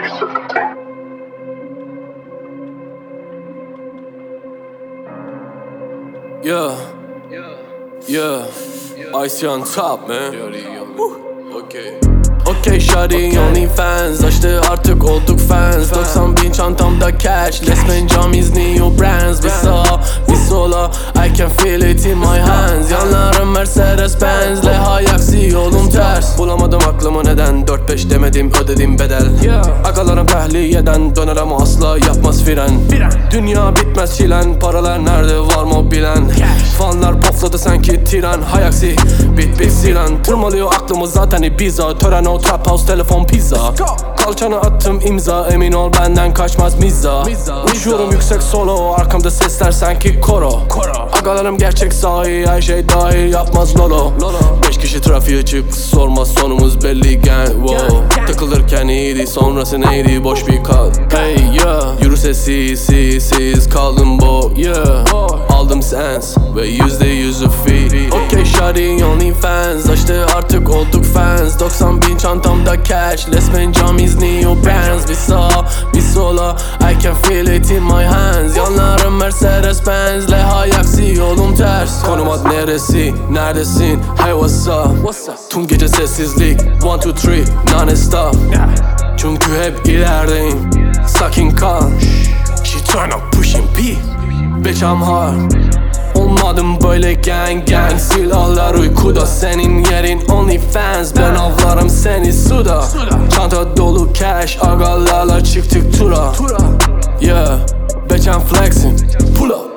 Yeah, Ice on top, man. Okay, shawty, only fans. Açtı artık olduk fans. 90 bin çantamda cash. Let's spend Jami's new brands. Bir sağa, bir sola, I can feel it in my hands. Yanlarım Mercedes Benz. Leha yaksi yolum ters. Bulamadım aklımı neden 4-5 demedim ödedim bedel. Agalarım tahliyeden döner ama asla yapmaz fren. Dünya bitmez çilen. Paralar nerede var mı bilen. Fanlar pofladı sanki tiran. Hayaksi bit silen. Tırmalıyor aklımı zaten Ibiza. Tören o trap house telefon pizza. Kalçana attım imza. Emin ol benden kaçmaz mizza. Uçuyorum yüksek solo. Arkamda sesler sanki koro. Agalarım gerçek sahi. Her şey dahil yapmaz lolo. 5 kişi trafiğe çık. Sorma sonumuz belli gang. Wow. Takılırken iyiydi sonrası neydi boş bir kal. Hey yeah. Yürü sessiz kaldım bo yeah. Aldım sens ve %100'ü free. Okay shawty only fans. Açtı artık olduk fans. 90 bin çantamda cash. Let's spend Jami's new brands. Bir sağa bir sola, I can feel it in my hands. Yanlarım Mercedes Benz. Leha yaksi yolum ters. Konum at neresi, neredesin, hey what's up. Tüm gece sessizlik 1, 2, 3 non-stop. Çünkü hep ilerideyim, sakin kal. She tryna pushing P, bitch I'm hard. Olmadım böyle gang silahlar uykuda. Senin yerin only fans. Ben avlarım seni suda. Çanta dolu cash. Agalarla çıktık tura. Yeah, bitch I'm flexing. Pull up.